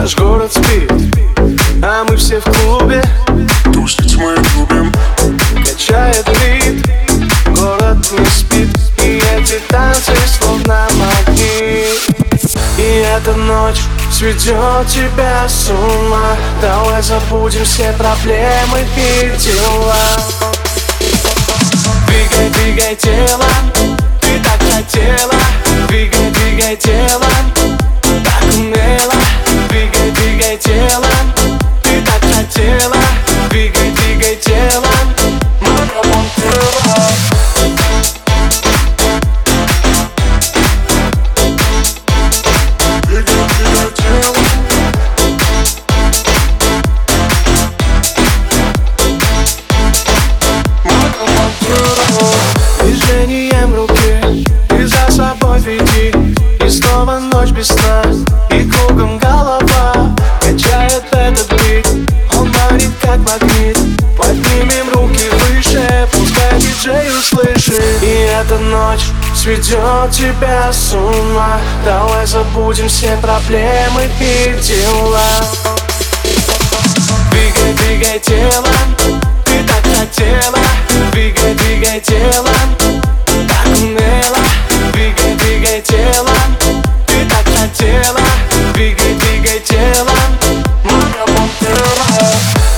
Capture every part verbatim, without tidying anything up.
Наш город спит, а мы все в клубе. Тусить мы любим. Качает бит, город не спит. И эти танцы словно магнит. И эта ночь сведет тебя с ума. Давай забудем все проблемы и дела. Двигай, двигай тело, ты так хотела. Двигай, двигай тело, так умела. Двигай, двигай тело, ты так хотела. Двигай, двигай тело, моя бомбила. Движением руки ты за собой веди. И снова ночь без сна, и кругом голова. Качает этот бит, он манит как магнит. Поднимем руки выше, пускай диджей услышит. И эта ночь сведет тебя с ума. Давай забудем все проблемы и дела. Двигай, двигай тело, ты так хотела. Двигай, двигай тело, так умела. Двигай, двигай тело, ты так хотела. Двигай, двигай тело, моя бомбила.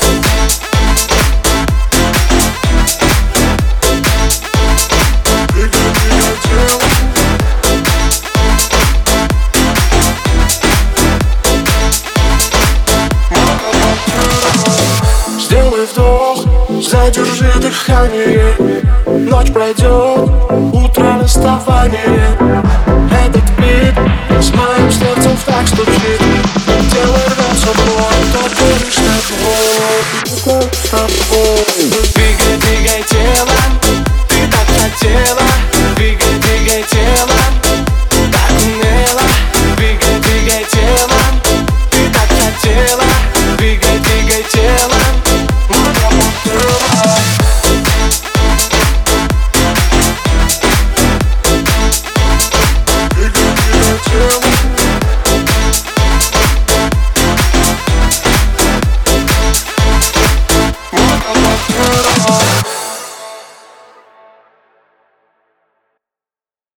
Сделай вдох, задержи дыхание. Ночь пройдет, утро расставание.